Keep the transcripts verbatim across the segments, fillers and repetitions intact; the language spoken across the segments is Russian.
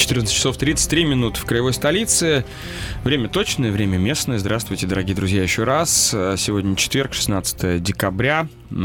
четырнадцать часов тридцать три минуты в краевой столице. Время точное, время местное. Здравствуйте, дорогие друзья, еще раз. Сегодня четверг, шестнадцатое декабря.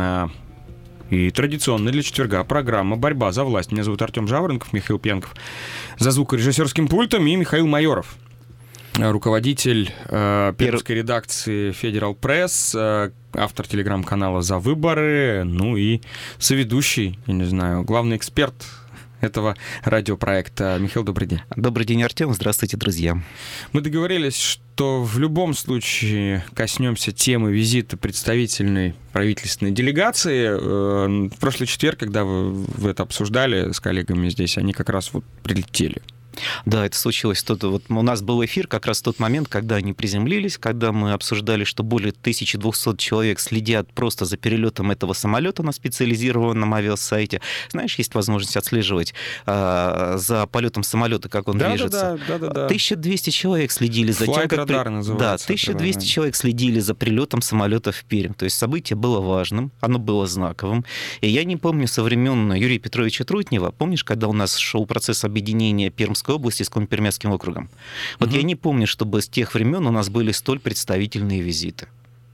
И традиционно для четверга программа «Борьба за власть». Меня зовут Артем Жаворонков, Михаил Пьянков за звукорежиссерским пультом и Михаил Майоров, руководитель э, пермской редакции Federal Press, э, автор телеграм-канала «За выборы», ну и соведущий, я не знаю, главный эксперт этого радиопроекта. Михаил, добрый день. Добрый день, Артем. Здравствуйте, друзья. Мы договорились, что в любом случае коснемся темы визита представительной правительственной делегации. В прошлый четверг, когда вы, вы это обсуждали с коллегами здесь, они как раз вот прилетели. Да, это случилось. Тот, вот у нас был эфир как раз в тот момент, когда они приземлились, когда мы обсуждали, что более тысячи двухсот человек следят просто за перелетом этого самолета на специализированном авиасайте. Знаешь, есть возможность отслеживать э, за полетом самолета, как он да, движется. Да, да, да, да. тысяча двести человек следили за Flight тем, как... Radar называется. Да, тысяча двести человек следили за прилетом самолета в Пермь. То есть событие было важным, оно было знаковым. И я не помню со времен Юрия Петровича Трутнева, помнишь, когда у нас шел процесс объединения Пермской области с Коми-Пермяцким округом. Вот угу. Я не помню, чтобы с тех времен у нас были столь представительные визиты.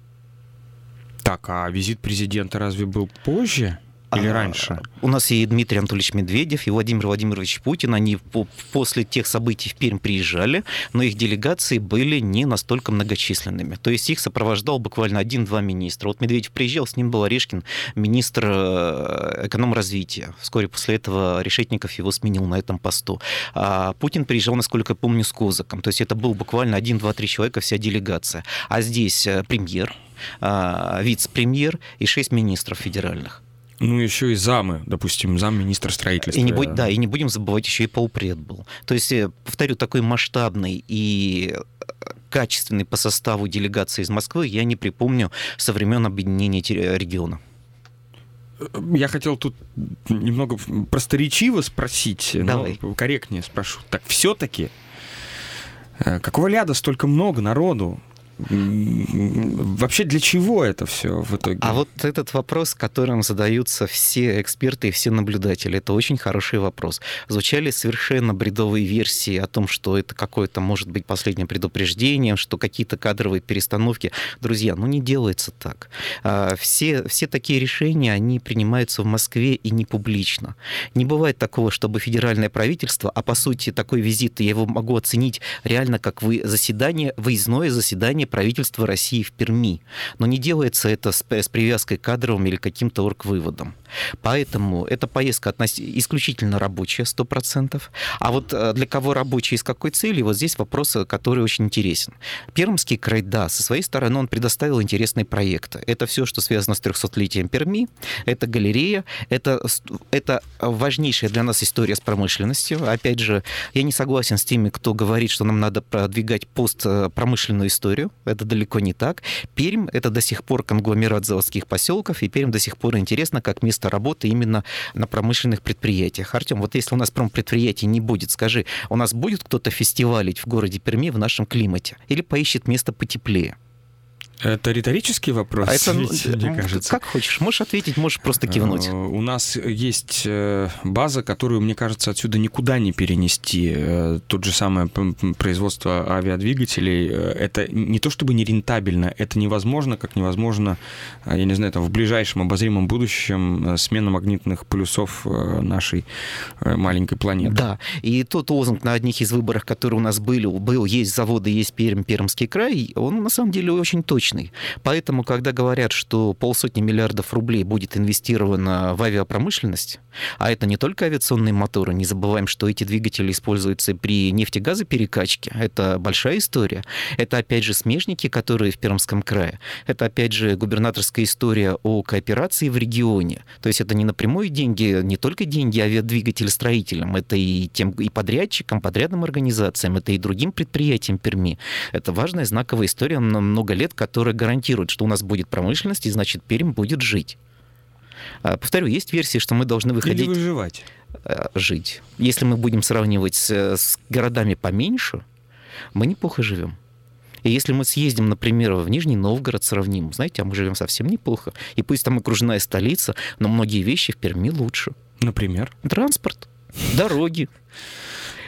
Так, а визит президента разве был позже? Или а, раньше? У нас и Дмитрий Анатольевич Медведев, и Владимир Владимирович Путин, они по, после тех событий в Пермь приезжали, но их делегации были не настолько многочисленными. То есть их сопровождал буквально один-два министра. Вот Медведев приезжал, с ним был Орешкин, министр экономразвития. Вскоре после этого Решетников его сменил на этом посту. А Путин приезжал, насколько я помню, с Козаком. То есть это был буквально один-два-три человека, вся делегация. А здесь премьер, вице-премьер и шесть министров федеральных. Ну, еще и замы, допустим, замминистра строительства. И не будь, да, и не будем забывать, еще и полпред был. То есть, повторю, такой масштабный и качественный по составу делегации из Москвы я не припомню со времен объединения региона. Я хотел тут немного просторечиво спросить, Давай. но корректнее спрошу. Так все-таки, какого ляда столько много народу? Вообще для чего это все в итоге? А вот этот вопрос, которым задаются все эксперты и все наблюдатели, это очень хороший вопрос. Звучали совершенно бредовые версии о том, что это какое-то, может быть, последнее предупреждение, что какие-то кадровые перестановки. Друзья, ну не делается так. Все, все такие решения, они принимаются в Москве и не публично. Не бывает такого, чтобы федеральное правительство, а по сути такой визит, я его могу оценить реально как вы заседание, выездное заседание правительства России в Перми. Но не делается это с, с привязкой к кадровым или каким-то оргвыводам. Поэтому эта поездка исключительно рабочая, сто процентов. А вот для кого рабочая и с какой целью, вот здесь вопрос, который очень интересен. Пермский край, да, со своей стороны он предоставил интересные проекты. Это все, что связано с трехсотлетием Перми, это галерея, это, это важнейшая для нас история с промышленностью. Опять же, я не согласен с теми, кто говорит, что нам надо продвигать постпромышленную историю. Это далеко не так. Пермь — это до сих пор конгломерат заводских поселков, и Пермь до сих пор интересно как место работы именно на промышленных предприятиях. Артем, вот если у нас промпредприятий не будет, скажи, у нас будет кто-то фестивалить в городе Перми в нашем климате? Или поищет место потеплее? Это риторический вопрос, а это, ведь, мне кажется. Как хочешь. Можешь ответить, можешь просто кивнуть. У нас есть база, которую, мне кажется, отсюда никуда не перенести. Тот же самое производство авиадвигателей. Это не то чтобы не рентабельно, это невозможно, как невозможно, я не знаю, там, в ближайшем обозримом будущем смена магнитных полюсов нашей маленькой планеты. Да, и тот лозунг на одних из выборах, которые у нас были, был «Есть заводы, есть Пермь, Пермский край», он на самом деле очень точный. Поэтому, когда говорят, что полсотни миллиардов рублей будет инвестировано в авиапромышленность, а это не только авиационные моторы, не забываем, что эти двигатели используются при нефтегазоперекачке, это большая история. Это, опять же, смежники, которые в Пермском крае. Это, опять же, губернаторская история о кооперации в регионе. То есть это не напрямую деньги, не только деньги авиадвигателестроителям, это и тем и подрядчикам, подрядным организациям, это и другим предприятиям Перми. Это важная знаковая история на много лет, которая гарантирует, что у нас будет промышленность, и значит, Пермь будет жить. Повторю, есть версии, что мы должны выходить... Или выживать. Жить. Если мы будем сравнивать с, с городами поменьше, мы неплохо живем. И если мы съездим, например, в Нижний Новгород, сравним, знаете, а мы живем совсем неплохо. И пусть там окружная столица, но многие вещи в Перми лучше. Например? Транспорт, дороги.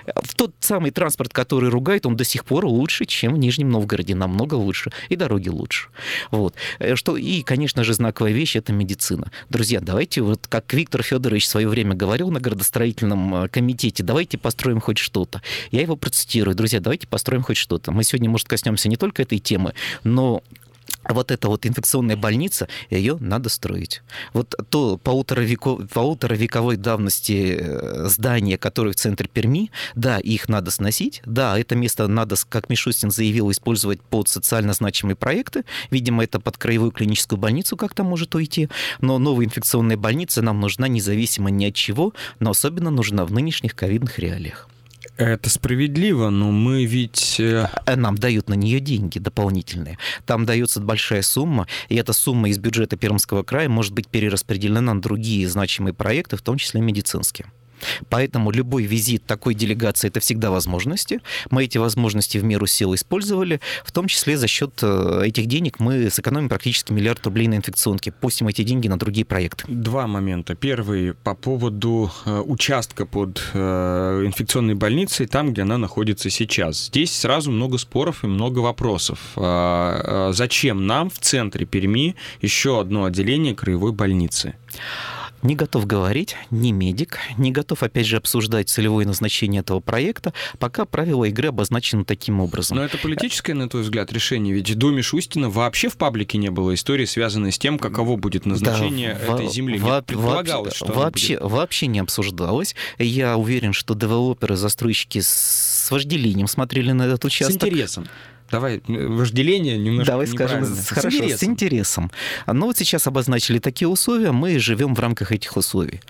Тот самый транспорт, который ругает, он до сих пор лучше, чем в Нижнем Новгороде, намного лучше, и дороги лучше. Вот. Что, и, конечно же, знаковая вещь — это медицина. Друзья, давайте, вот как Виктор Федорович в свое время говорил на градостроительном комитете, давайте построим хоть что-то. Я его процитирую. Друзья, давайте построим хоть что-то. Мы сегодня, может, коснемся не только этой темы, но вот эта вот инфекционная больница, ее надо строить. Вот то полуторавеко, полуторавековой давности здания, которые в центре Перми, да, их надо сносить, да, это место надо, как Мишустин заявил, использовать под социально значимые проекты, видимо, это под краевую клиническую больницу как-то может уйти, но новая инфекционная больница нам нужна независимо ни от чего, но особенно нужна в нынешних ковидных реалиях. Это справедливо, но мы ведь... Нам дают на нее деньги дополнительные. Там дается большая сумма, и эта сумма из бюджета Пермского края может быть перераспределена на другие значимые проекты, в том числе медицинские. Поэтому любой визит такой делегации — это всегда возможности. Мы эти возможности в меру сил использовали, в том числе за счет этих денег мы сэкономим практически миллиард рублей на инфекционке. Пустим эти деньги на другие проекты. Два момента. Первый по поводу э, участка под э, инфекционной больницей, там, где она находится сейчас. Здесь сразу много споров и много вопросов. А, а зачем нам в центре Перми еще одно отделение краевой больницы? Не готов говорить, не медик, не готов, опять же, обсуждать целевое назначение этого проекта, пока правила игры обозначены таким образом. Но это политическое, на твой взгляд, решение? Ведь до Мишустина вообще в паблике не было истории, связанной с тем, каково будет назначение да, этой земли. Не во- предполагалось, что вообще, будет. вообще не обсуждалось. Я уверен, что девелоперы, застройщики с вожделением смотрели на этот участок. С интересом. Давай, вожделение немножко Давай скажем, с, хорошо, с интересом. с интересом. Но вот сейчас обозначили такие условия, мы живем в рамках этих условий.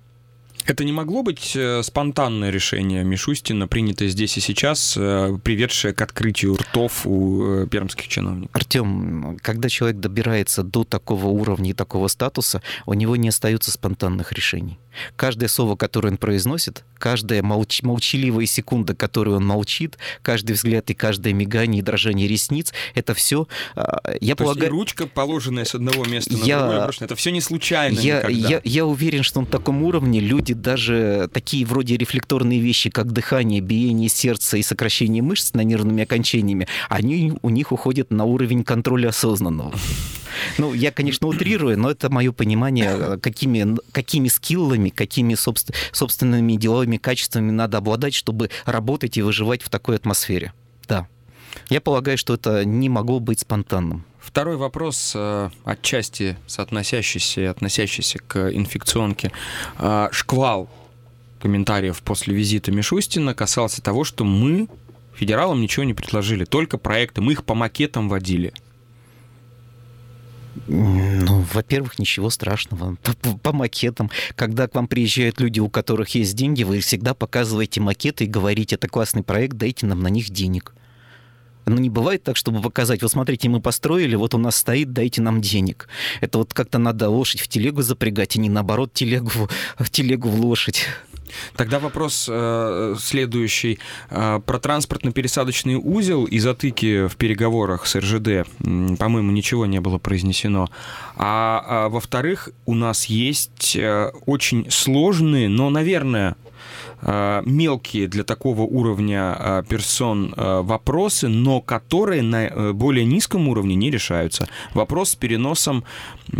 Это не могло быть спонтанное решение Мишустина, принятое здесь и сейчас, приведшее к открытию ртов у пермских чиновников? Артем, когда человек добирается до такого уровня и такого статуса, у него не остается спонтанных решений. Каждое слово, которое он произносит, каждая молч- молчаливая секунда, которую он молчит, каждый взгляд и каждое мигание и дрожание ресниц, это все... Я То полагаю... есть и ручка, положенная с одного места на я... другое, брошенная, это все не случайно я, никогда. Я, я уверен, что на таком уровне люди даже такие вроде рефлекторные вещи, как дыхание, биение сердца и сокращение мышц на нервными окончаниями, они у них уходят на уровень контроля осознанного. Ну, я, конечно, утрирую, но это мое понимание, какими, какими скиллами, какими собствен, собственными деловыми качествами надо обладать, чтобы работать и выживать в такой атмосфере. Да. Я полагаю, что это не могло быть спонтанным. Второй вопрос, отчасти соотносящийся и относящийся к инфекционке. Шквал комментариев после визита Мишустина касался того, что мы федералам ничего не предложили, только проекты, мы их по макетам водили. Ну, во-первых, ничего страшного. По, по, по макетам. Когда к вам приезжают люди, у которых есть деньги, вы всегда показываете макеты и говорите: это классный проект, дайте нам на них денег. Но не бывает так, чтобы показать: вот смотрите, мы построили, вот у нас стоит, дайте нам денег. Это вот как-то надо лошадь в телегу запрягать, а не наоборот телегу в, телегу в лошадь. Тогда вопрос э, следующий. Э, про транспортно-пересадочный узел и затыки в переговорах с эр жэ дэ, по-моему, ничего не было произнесено. А, а во-вторых, у нас есть э, очень сложные, но, наверное, э, мелкие для такого уровня э, персон э, вопросы, но которые на э, более низком уровне не решаются. Вопрос с переносом э,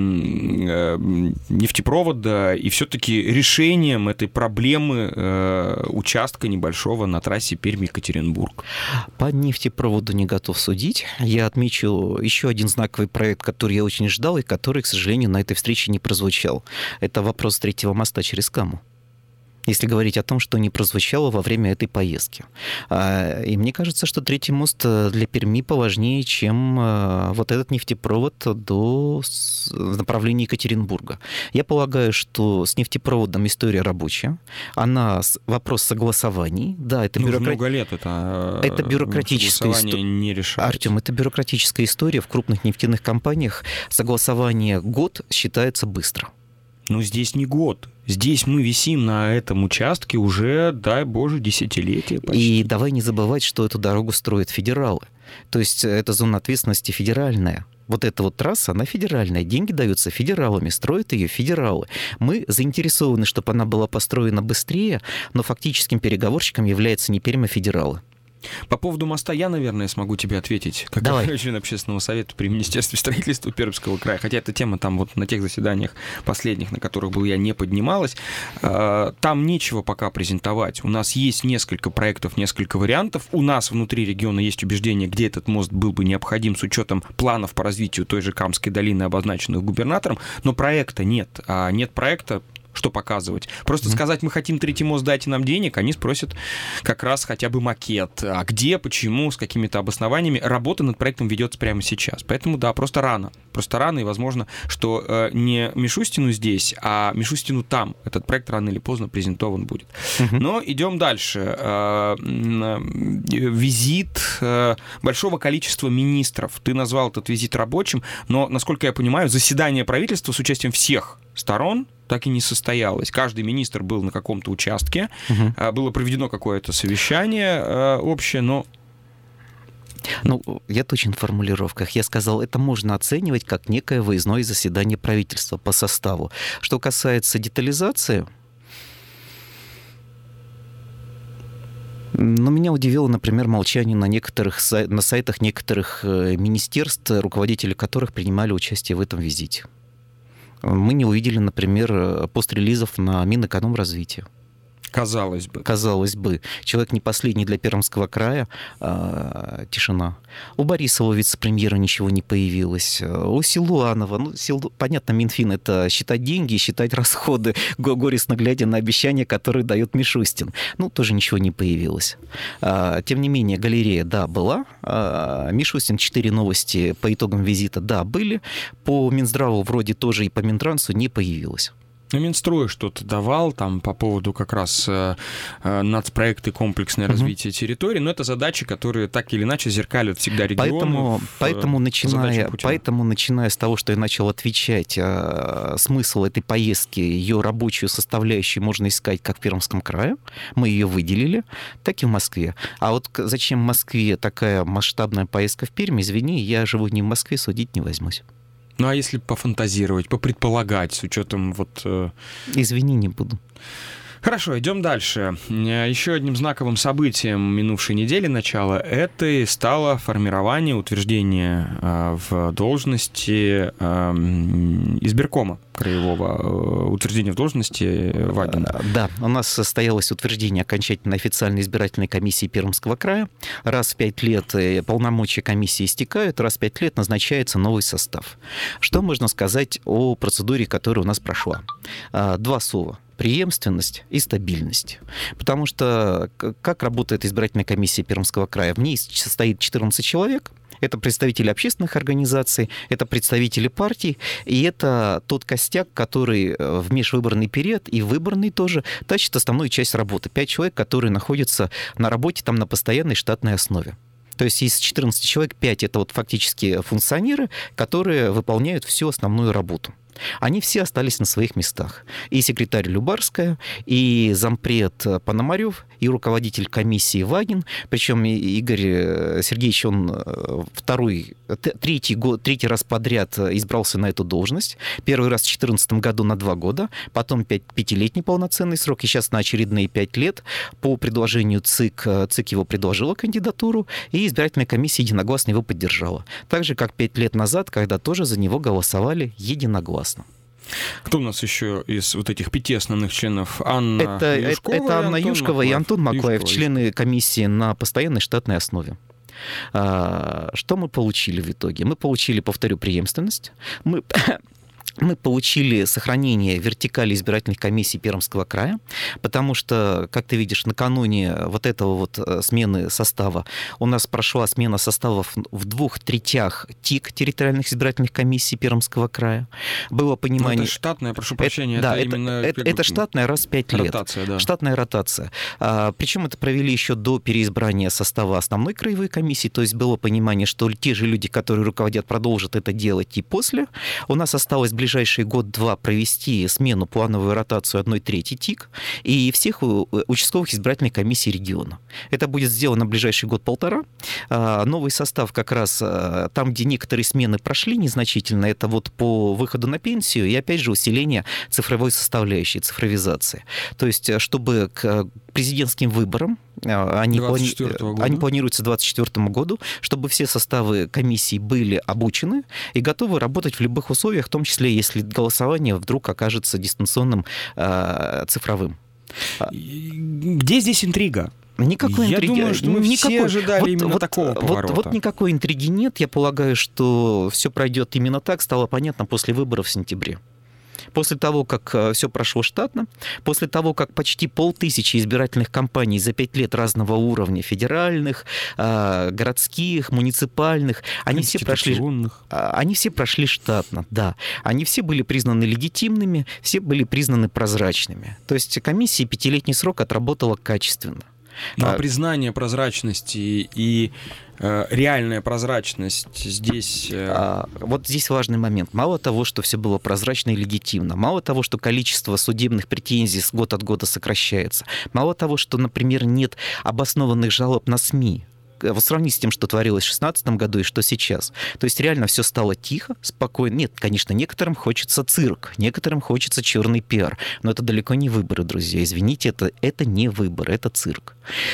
нефтепровода и все-таки решением этой проблемы э, участка небольшого на трассе Пермь-Екатеринбург. По нефтепроводу не готов судить. Я отмечу еще один знаковый проект, который я очень ждал и который, к сожалению, на этой встрече не прозвучал. Это вопрос третьего моста через Каму. Если говорить о том, что не прозвучало во время этой поездки. И мне кажется, что третий мост для Перми поважнее, чем вот этот нефтепровод до направления Екатеринбурга. Я полагаю, что с нефтепроводом история рабочая. Она вопрос согласований. Да, это ну, бюрокра... много лет это, это бюрократическая история. Не решается. Артем, это бюрократическая история. В крупных нефтяных компаниях согласование год считается быстро. Но здесь не год. Здесь мы висим на этом участке уже, дай боже, десятилетия почти. И давай не забывать, что эту дорогу строят федералы. То есть это зона ответственности федеральная. Вот эта вот трасса, она федеральная, деньги даются федералами, строят ее федералы. Мы заинтересованы, чтобы она была построена быстрее, но фактическим переговорщиком является не Пермь, а федералы. По поводу моста я, наверное, смогу тебе ответить, как член общественного совета при Министерстве строительства Пермского края. Хотя эта тема там вот на тех заседаниях последних, на которых был я, не поднималась. Там нечего пока презентовать. У нас есть несколько проектов, несколько вариантов. У нас внутри региона есть убеждение, где этот мост был бы необходим с учетом планов по развитию той же Камской долины, обозначенных губернатором. Но проекта нет. А нет проекта, что показывать? Просто mm-hmm. сказать, мы хотим третий мост, дайте нам денег, они спросят как раз хотя бы макет. А где, почему, с какими-то обоснованиями. Работа над проектом ведется прямо сейчас. Поэтому, да, просто рано. Просто рано, и возможно, что э, не Мишустину здесь, а Мишустину там. Этот проект рано или поздно презентован будет. Mm-hmm. Но идем дальше. Э, визит э, большого количества министров. Ты назвал этот визит рабочим, но, насколько я понимаю, заседание правительства с участием всех сторон так и не состоялось. Каждый министр был на каком-то участке, угу. было проведено какое-то совещание э, общее, но... Ну, я точен в формулировках. Я сказал, это можно оценивать как некое выездное заседание правительства по составу. Что касается детализации, но меня удивило, например, молчание на некоторых на сайтах некоторых министерств, руководители которых принимали участие в этом визите. Мы не увидели, например, пост-релизов на Минэкономразвития. Казалось бы. Казалось бы. Человек не последний для Пермского края. А, тишина. У Борисова, вице-премьера, ничего не появилось. У Силуанова, ну, Силу... понятно, Минфин — это считать деньги, считать расходы, горестно глядя на обещания, которые дает Мишустин. Ну, тоже ничего не появилось. А, тем не менее, галерея, да, была. А, Мишустин, четыре новости по итогам визита, да, были. По Минздраву вроде тоже и по Минтрансу не появилось. Ну, Минстрой что-то давал там по поводу как раз э, нацпроекта комплексное uh-huh. развитие территории, но это задачи, которые так или иначе зеркалят всегда регионы. Поэтому, поэтому, начиная, поэтому начиная с того, что я начал отвечать, э, смысл этой поездки, ее рабочую составляющую можно искать как в Пермском крае, мы ее выделили, так и в Москве. А вот зачем в Москве такая масштабная поездка в Пермь, извини, я живу не в Москве, судить не возьмусь. Ну, а если пофантазировать, попредполагать, с учетом вот... Э... Извини, не буду. Хорошо, идем дальше. Еще одним знаковым событием минувшей недели начала это и стало формирование, утверждение э, в должности э, избиркома краевого, э, утверждение в должности Вагина. Да, у нас состоялось утверждение окончательной официальной избирательной комиссии Пермского края. Раз в пять лет полномочия комиссии истекают, раз в пять лет назначается новый состав. Что можно сказать о процедуре, которая у нас прошла? Два слова. Преемственность и стабильность. Потому что как работает избирательная комиссия Пермского края? В ней состоит четырнадцать человек. Это представители общественных организаций, это представители партий, и это тот костяк, который в межвыборный период и выборный тоже тащит основную часть работы. Пять человек, которые находятся на работе там на постоянной штатной основе. То есть из четырнадцати человек пять это вот фактически функционеры, которые выполняют всю основную работу. Они все остались на своих местах. И секретарь Любарская, и зампред Пономарев, и руководитель комиссии Вагин. Причем Игорь Сергеевич, он второй, третий, год, третий раз подряд избрался на эту должность. Первый раз в две тысячи четырнадцатом году на два года, потом пять, пятилетний полноценный срок, и сейчас на очередные пять лет. По предложению ЦИК, ЦИК его предложила кандидатуру, и избирательная комиссия единогласно его поддержала. Так же, как пять лет назад, когда тоже за него голосовали единогласно. Кто у нас еще из вот этих пяти основных членов? Анна это, Юшкова, это Анна Юшкова Маклаев. И Антон Маклаев, Юшкова. Члены комиссии на постоянной штатной основе. Что мы получили в итоге? Мы получили, повторю, преемственность. Мы... Мы получили сохранение вертикали избирательных комиссий Пермского края, потому что, как ты видишь, накануне вот этого вот смены состава у нас прошла смена составов в двух третях ТИК, территориальных избирательных комиссий Пермского края. Было понимание... Но это штатная, прошу прощения, это, это, да, именно... Это, это штатная раз в пять лет. Ротация, да. Штатная ротация. А, причем это провели еще до переизбрания состава основной краевой комиссии, то есть было понимание, что те же люди, которые руководят, продолжат это делать и после. У нас осталось ближе ближайший год-два провести смену, плановую ротацию одной трети ТИК и всех участковых избирательных комиссий региона. Это будет сделано в ближайший год-полтора. Новый состав как раз там, где некоторые смены прошли незначительно, это вот по выходу на пенсию и, опять же, усиление цифровой составляющей, цифровизации. То есть, чтобы к президентским выборам, они, плани... они планируются к двадцать четвёртому году, чтобы все составы комиссий были обучены и готовы работать в любых условиях, в том числе, если голосование вдруг окажется дистанционным, цифровым. Где здесь интрига? Никакой я интриги. думаю, что мы никакой, все ожидали вот, именно вот, такого вот, поворота. Вот никакой интриги нет. Я полагаю, что все пройдет именно так, стало понятно после выборов в сентябре. После того, как все прошло штатно, после того, как почти полтысячи избирательных кампаний за пять лет разного уровня, федеральных, городских, муниципальных, они все прошли, они все прошли штатно, да. Они все были признаны легитимными, все были признаны прозрачными. То есть комиссия пятилетний срок отработала качественно. Ну, а признание прозрачности и э, реальная прозрачность здесь... Э... А, вот здесь важный момент. Мало того, что все было прозрачно и легитимно, мало того, что количество судебных претензий с год от года сокращается, мало того, что, например, нет обоснованных жалоб на СМИ, вот сравнить с тем, что творилось в две тысячи шестнадцатом году и что сейчас. То есть реально все стало тихо, спокойно. Нет, конечно, некоторым хочется цирк, некоторым хочется черный пиар, но это далеко не выборы, друзья. Извините, это, это не выборы, это цирк.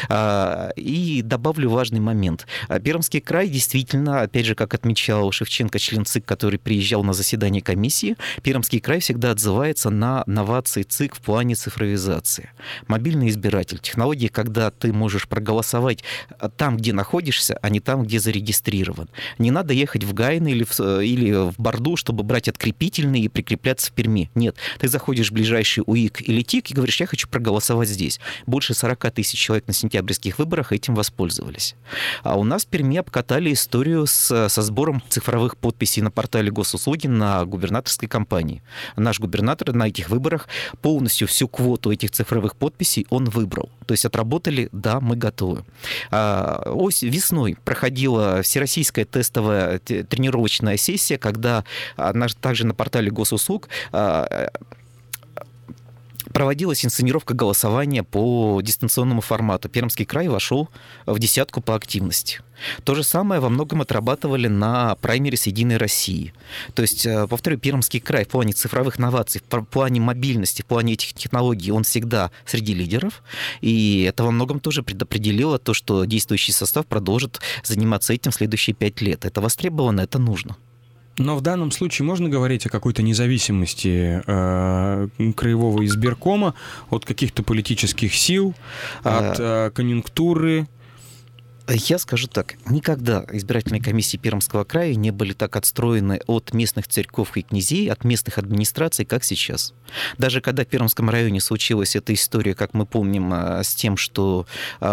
И добавлю важный момент. Пермский край действительно, опять же, как отмечал Шевченко, член ЦИК, который приезжал на заседание комиссии, Пермский край всегда отзывается на новации ЦИК в плане цифровизации. Мобильный избиратель, технологии, когда ты можешь проголосовать там, где находишься, а не там, где зарегистрирован. Не надо ехать в Гайны или в, или в Борду, чтобы брать открепительные и прикрепляться в Перми. Нет, ты заходишь в ближайший УИК или ТИК и говоришь, я хочу проголосовать здесь. Больше сорок тысяч человек на сентябрьских выборах этим воспользовались. А у нас в Перми обкатали историю с, со сбором цифровых подписей на портале госуслуги на губернаторской кампании. Наш губернатор на этих выборах полностью всю квоту этих цифровых подписей он выбрал. То есть отработали, да, мы готовы. Ось весной проходила всероссийская тестовая тренировочная сессия, когда также на портале госуслуг проводилась инсценировка голосования по дистанционному формату. Пермский край вошел в десятку по активности. То же самое во многом отрабатывали на праймерис «Единой России». То есть, повторю, Пермский край в плане цифровых новаций, в плане мобильности, в плане этих технологий, он всегда среди лидеров. И это во многом тоже предопределило то, что действующий состав продолжит заниматься этим в следующие пять лет. Это востребовано, это нужно. Но в данном случае можно говорить о какой-то независимости э, краевого избиркома от каких-то политических сил, от э, конъюнктуры? Я скажу так, никогда избирательные комиссии Пермского края не были так отстроены от местных церков и князей, от местных администраций, как сейчас. Даже когда в Пермском районе случилась эта история, как мы помним, с тем, что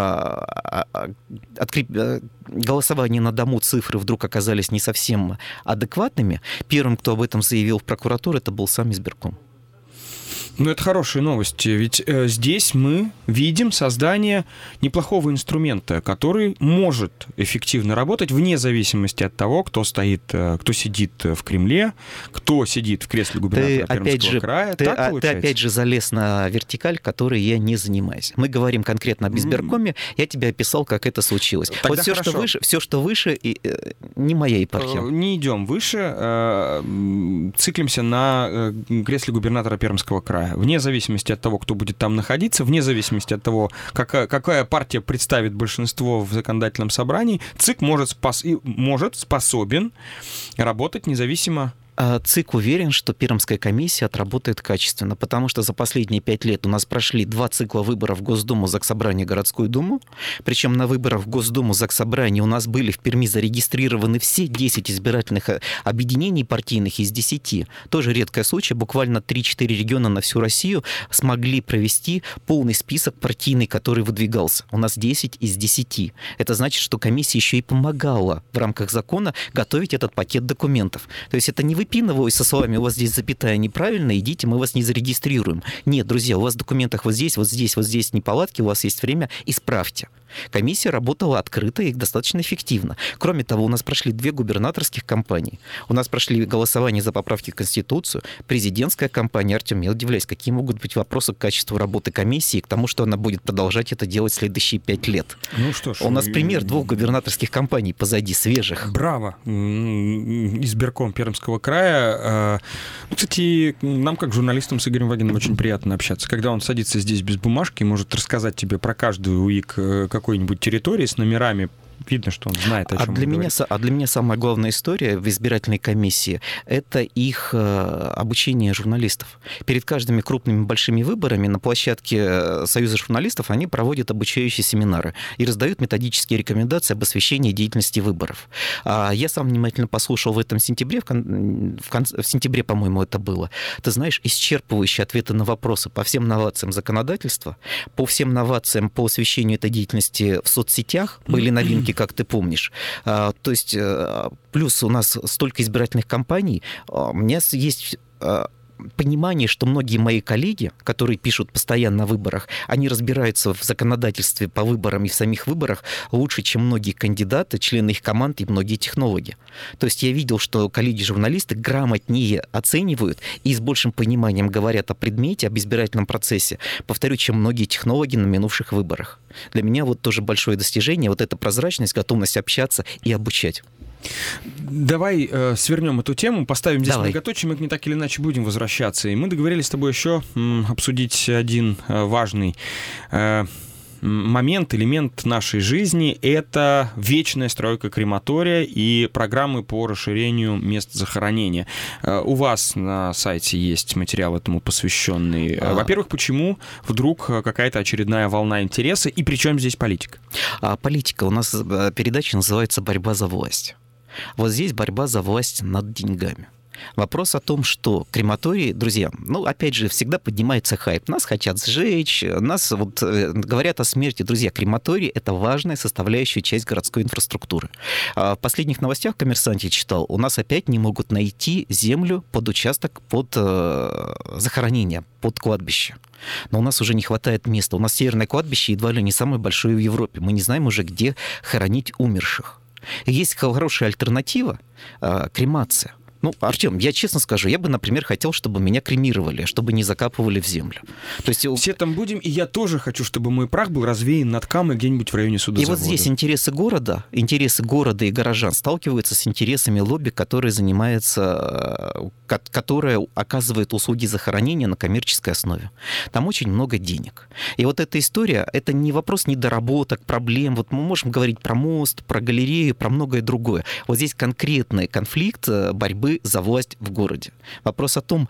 откреп... голосование на дому, цифры вдруг оказались не совсем адекватными, первым, кто об этом заявил в прокуратуру, это был сам избирком. Ну, это хорошие новости, ведь э, здесь мы видим создание неплохого инструмента, который может эффективно работать вне зависимости от того, кто стоит, э, кто сидит в Кремле, кто сидит в кресле губернатора ты, Пермского же, края. Ты, так а, ты опять же залез на вертикаль, которой я не занимаюсь. Мы говорим конкретно об избиркоме, mm. я тебе описал, как это случилось. Тогда вот все, что выше, все, что выше, и, э, не моя епархия. Не идем выше, э, циклимся на э, кресле губернатора Пермского края. Вне зависимости от того, кто будет там находиться, вне зависимости от того, какая, какая партия представит большинство в законодательном собрании, ЦИК может, спас, может способен работать независимо. ЦИК уверен, что Пермская комиссия отработает качественно, потому что за последние пять лет у нас прошли два цикла выборов в Госдуму, Заксобрание, Городскую Думу. Причем на выборах в Госдуму, Заксобрание у нас были в Перми зарегистрированы все десять избирательных объединений партийных из десяти. Тоже редкий случай. Буквально три-четыре региона на всю Россию смогли провести полный список партийный, который выдвигался. У нас десять из десяти. Это значит, что комиссия еще и помогала в рамках закона готовить этот пакет документов. То есть это не выпинываю со словами: у вас здесь запятая неправильно, идите, мы вас не зарегистрируем. Нет, друзья, у вас в документах вот здесь, вот здесь, вот здесь неполадки, у вас есть время, исправьте. Комиссия работала открыто и достаточно эффективно. Кроме того, у нас прошли две губернаторских кампании. У нас прошли голосование за поправки в Конституцию, президентская кампания. Артем, я удивляюсь, какие могут быть вопросы к качеству работы комиссии и к тому, что она будет продолжать это делать следующие пять лет. Ну что ж, у нас пример двух губернаторских кампаний позади, свежих. Браво! Избирком Пермского края. Кстати, нам, как журналистам, с Игорем Вагиным очень приятно общаться. Когда он садится здесь без бумажки, может рассказать тебе про каждую УИК какой-нибудь территории с номерами. Видно, что он знает, о чем а для он меня, говорит. А для меня самая главная история в избирательной комиссии – это их э, обучение журналистов. Перед каждыми крупными большими выборами на площадке Союза журналистов они проводят обучающие семинары и раздают методические рекомендации об освещении деятельности выборов. А я сам внимательно послушал в этом сентябре, в, кон, в, кон, в сентябре, по-моему, это было. Ты знаешь, исчерпывающие ответы на вопросы по всем новациям законодательства, по всем новациям по освещению этой деятельности в соцсетях были новинки, как ты помнишь. То есть плюс у нас столько избирательных кампаний. У меня есть понимание, что многие мои коллеги, которые пишут постоянно о выборах, они разбираются в законодательстве по выборам и в самих выборах лучше, чем многие кандидаты, члены их команд и многие технологи. То есть я видел, что коллеги-журналисты грамотнее оценивают и с большим пониманием говорят о предмете, об избирательном процессе, повторю, чем многие технологи на минувших выборах. Для меня вот тоже большое достижение, вот эта прозрачность, готовность общаться и обучать. Давай э, свернем эту тему, поставим здесь Давай. многоточие, мы к ней так или иначе будем возвращаться. И мы договорились с тобой еще м, обсудить один э, важный э, момент, элемент нашей жизни. Это вечная стройка крематория и программы по расширению мест захоронения. Э, у вас на сайте есть материал этому посвященный. А... Во-первых, почему вдруг какая-то очередная волна интереса, и при чем здесь политика? А политика. У нас передача называется «Борьба за власть». Вот здесь борьба за власть над деньгами. Вопрос о том, что крематории, друзья, ну, опять же, всегда поднимается хайп. Нас хотят сжечь, нас вот говорят о смерти. Друзья, крематории — это важная составляющая часть городской инфраструктуры. В последних новостях в «Коммерсанте» читал, у нас опять не могут найти землю под участок, под захоронение, под кладбище. Но у нас уже не хватает места. У нас северное кладбище едва ли не самое большое в Европе. Мы не знаем уже, где хоронить умерших. Есть хорошая альтернатива — кремация. Ну, Артем, я честно скажу, я бы, например, хотел, чтобы меня кремировали, чтобы не закапывали в землю. То есть... Все там будем, и я тоже хочу, чтобы мой прах был развеян над Камой где-нибудь в районе судозавода. И вот здесь интересы города, интересы города и горожан сталкиваются с интересами лобби, которые занимается, которое оказывает услуги захоронения на коммерческой основе. Там очень много денег. И вот эта история, это не вопрос недоработок, проблем. Вот мы можем говорить про мост, про галерею, про многое другое. Вот здесь конкретный конфликт борьбы за власть в городе. Вопрос о том,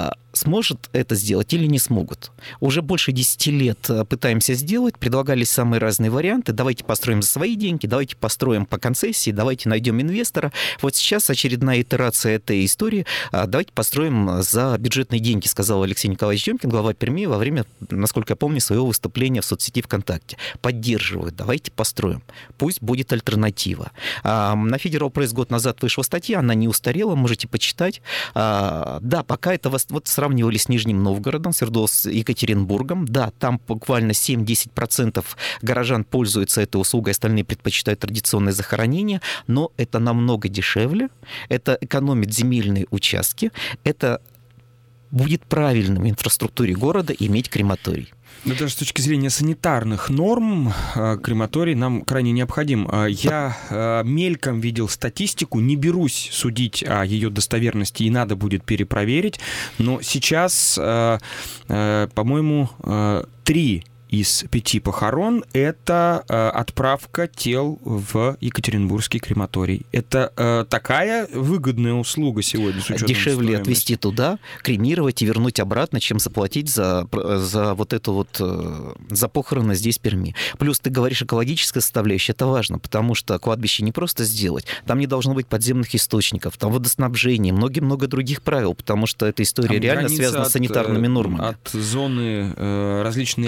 сможет это сделать или не смогут. Уже больше десяти лет пытаемся сделать, предлагались самые разные варианты. Давайте построим за свои деньги, давайте построим по концессии, давайте найдем инвестора. Вот сейчас очередная итерация этой истории. Давайте построим за бюджетные деньги, сказал Алексей Николаевич Демкин, глава Перми, во время, насколько я помню, своего выступления в соцсети ВКонтакте. Поддерживают, давайте построим. Пусть будет альтернатива. На Федерал Пресс год назад вышла статья, она не устарела, можете почитать. Да, пока это вот сравнивали с Нижним Новгородом, с Екатеринбургом. Да, там буквально семь-десять процентов горожан пользуются этой услугой, остальные предпочитают традиционное захоронение, но это намного дешевле, это экономит земельные участки, это будет правильным в инфраструктуре города иметь крематорий. Но даже с точки зрения санитарных норм крематорий нам крайне необходим. Я мельком видел статистику, не берусь судить о ее достоверности, и надо будет перепроверить, но сейчас, по-моему, три из пяти похорон — это э, отправка тел в Екатеринбургский крематорий. Это э, такая выгодная услуга сегодня с учетом дешевле отвезти туда, кремировать и вернуть обратно, чем заплатить за, за вот эту вот за похороны здесь в Перми. Плюс ты говоришь экологическая составляющая, это важно, потому что кладбище не просто сделать, там не должно быть подземных источников, там водоснабжение, много-много других правил, потому что эта история там реально связана от, с санитарными нормами. От зоны э, различной активности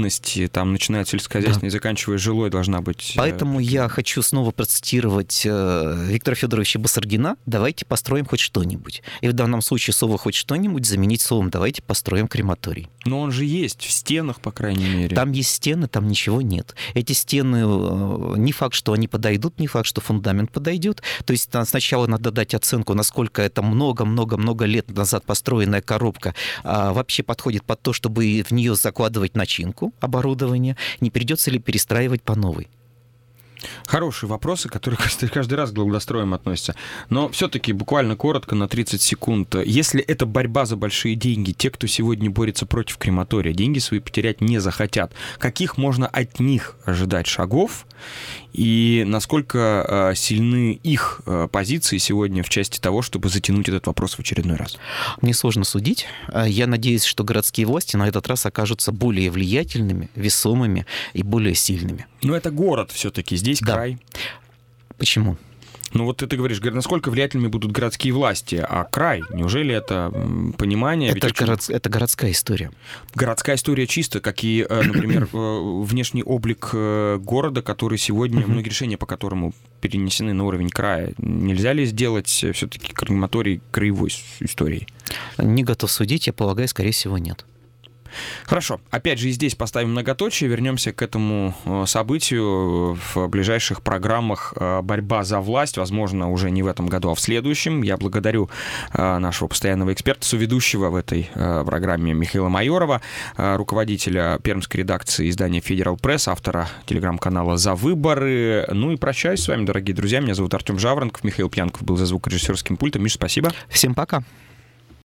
активности, там, начиная от сельскохозяйственной, да, и заканчивая жилой, должна быть... Поэтому я хочу снова процитировать Виктора Федоровича Басаргина: давайте построим хоть что-нибудь. И в данном случае слово «хоть что-нибудь» заменить словом «давайте построим крематорий». Но он же есть, в стенах, по крайней мере. Там есть стены, там ничего нет. Эти стены, не факт, что они подойдут, не факт, что фундамент подойдет. То есть сначала надо дать оценку, насколько это много-много-много лет назад построенная коробка а, вообще подходит под то, чтобы в нее закладывать начинку, оборудование, не придется ли перестраивать по новой. Хорошие вопросы, которые каждый раз к благоустроям относятся. Но все-таки буквально коротко, на тридцать секунд. Если это борьба за большие деньги, те, кто сегодня борется против крематория, деньги свои потерять не захотят. Каких можно от них ожидать шагов? И насколько э, сильны их э, позиции сегодня в части того, чтобы затянуть этот вопрос в очередной раз? Мне сложно судить. Я надеюсь, что городские власти на этот раз окажутся более влиятельными, весомыми и более сильными. Но это город все-таки, здесь да. край. Почему? Ну вот ты, ты говоришь, насколько влиятельными будут городские власти, а край? Неужели это понимание? Это, очень... город... это городская история. Городская история чисто, как и, например, внешний облик города, который сегодня, многие решения по которому перенесены на уровень края. Нельзя ли сделать все-таки крематорий краевой историей? Не готов судить, я полагаю, скорее всего, нет. Хорошо. Опять же, и здесь поставим многоточие. Вернемся к этому событию в ближайших программах «Борьба за власть». Возможно, уже не в этом году, а в следующем. Я благодарю нашего постоянного эксперта, соведущего в этой программе Михаила Майорова, руководителя пермской редакции издания «Федерал Пресс», автора телеграм-канала «За выборы». Ну и прощаюсь с вами, дорогие друзья. Меня зовут Артем Жаворонков. Михаил Пьянков был за звукорежиссерским пультом. Миш, спасибо. Всем пока.